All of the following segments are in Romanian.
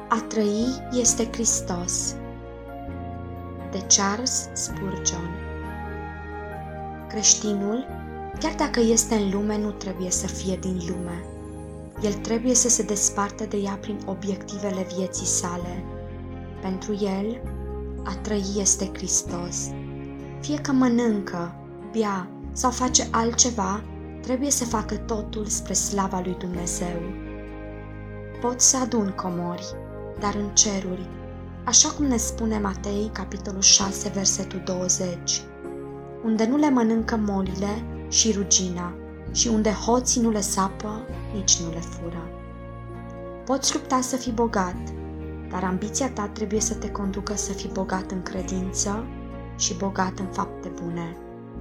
A trăi este Hristos, de Charles Spurgeon. Creștinul, chiar dacă este în lume, nu trebuie să fie din lume. El trebuie să se despartă de ea prin obiectivele vieții sale. Pentru el, a trăi este Hristos. Fie că mănâncă, bea sau face altceva, trebuie să facă totul spre slava lui Dumnezeu. Poți să aduni comori, dar în ceruri, așa cum ne spune Matei, capitolul 6, versetul 20, unde nu le mănâncă molile și rugina și unde hoții nu le sapă, nici nu le fură. Poți lupta să fii bogat, dar ambiția ta trebuie să te conducă să fii bogat în credință și bogat în fapte bune.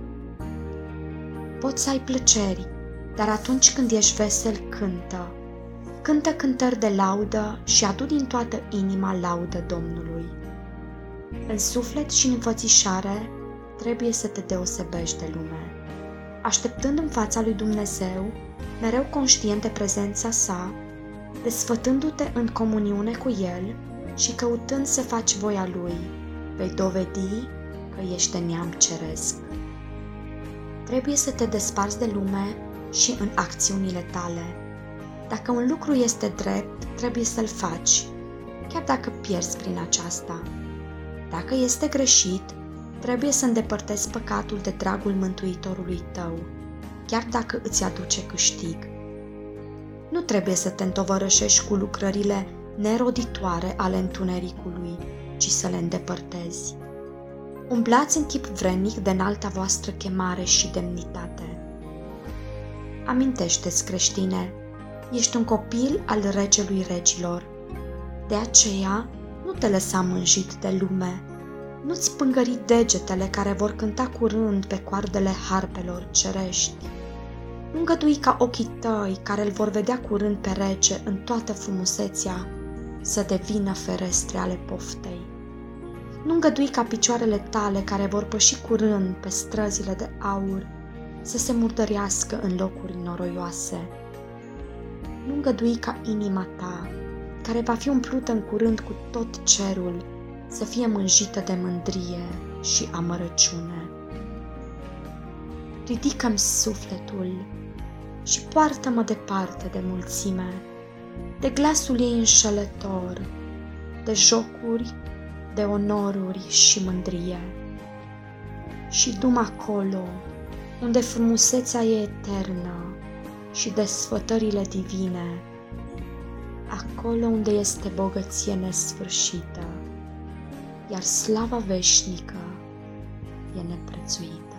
Poți să ai plăceri, dar atunci când ești vesel, cântă. Cântă cântări de laudă și adu din toată inima laudă Domnului. În suflet și în înfățișare trebuie să te deosebești de lume, așteptând în fața lui Dumnezeu, mereu conștient de prezența sa, desfătându-te în comuniune cu El și căutând să faci voia Lui, vei dovedi că ești de neam ceresc. Trebuie să te desparți de lume și în acțiunile tale. Dacă un lucru este drept, trebuie să-l faci, chiar dacă pierzi prin aceasta. Dacă este greșit, trebuie să îndepărtezi păcatul de dragul Mântuitorului tău, chiar dacă îți aduce câștig. Nu trebuie să te întovărășești cu lucrările neroditoare ale întunericului, ci să le îndepărtezi. Umblați în chip vrednic de înalta voastră chemare și demnitate. Amintește-ți, creștine, ești un copil al Regelui Regilor. De aceea, nu te lăsa mânjit de lume. Nu-ți pângări degetele care vor cânta curând pe coardele harpelor cerești. Nu îngădui ca ochii tăi, care îl vor vedea curând pe rege în toată frumusețea, să devină ferestre ale poftei. Nu îngădui ca picioarele tale, care vor păși curând pe străzile de aur, să se murdărească în locuri noroioase. Nu îngădui ca inima ta, care va fi umplută în curând cu tot cerul, să fie mânjită de mândrie și amărăciune. Ridică-mi sufletul și poartă-mă departe de mulțime, de glasul ei înșelător, de jocuri, de onoruri și mândrie. Și du-mă acolo, unde frumusețea e eternă și desfătările divine, acolo unde este bogăție nesfârșită, iar slava veșnică e neprețuită.